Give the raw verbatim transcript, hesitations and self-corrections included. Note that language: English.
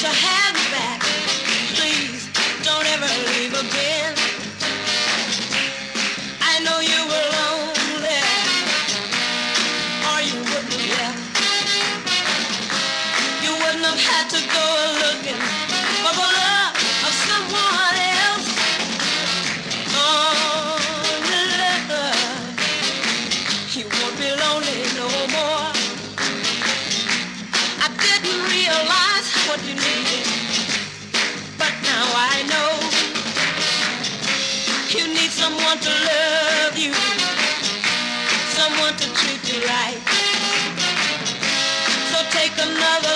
to have you back. Please don't ever leave again. I know you were lonely, or you wouldn't have left. You wouldn't have had to go looking for the love of someone else. Oh, love, you won't be lonely no more. I didn't realize what you needed, but now I know. You need someone to love you, someone to treat you right. So take another